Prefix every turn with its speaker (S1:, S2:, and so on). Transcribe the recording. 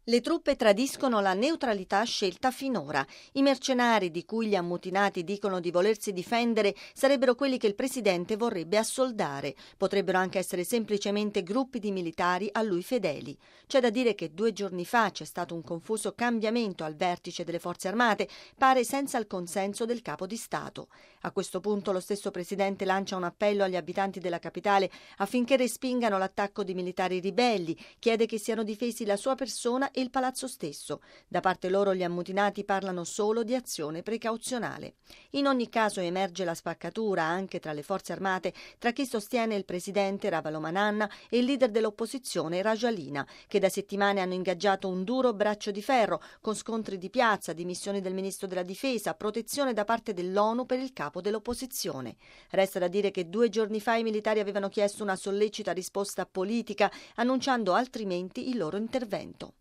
S1: Le truppe tradiscono la neutralità scelta finora. I mercenari di cui gli ammutinati dicono di volersi difendere sarebbero quelli che il presidente vorrebbe assoldare. Potrebbero anche essere semplicemente gruppi di militari a lui fedeli. C'è da dire che 2 giorni fa c'è stato un confuso cambiamento al vertice delle forze armate, pare senza il consenso del capo di Stato. A questo punto lo stesso presidente lancia un appello agli abitanti della capitale affinché respingano l'attacco di militari ribelli, chiede che siano difesi la sua persona e il palazzo stesso. Da parte loro gli ammutinati parlano solo di azione precauzionale. In ogni caso emerge la spaccatura anche tra le forze armate tra chi sostiene il presidente Ravalomanana e il leader dell'opposizione Rajoelina, che da settimane hanno ingaggiato un duro braccio di ferro con scontri di piazza, dimissioni del ministro della difesa, protezione da parte dell'ONU per il capo dell'opposizione. Resta da dire che 2 giorni fa i militari avevano chiesto una sollecita risposta politica, annunciando altrimenti il loro intervento.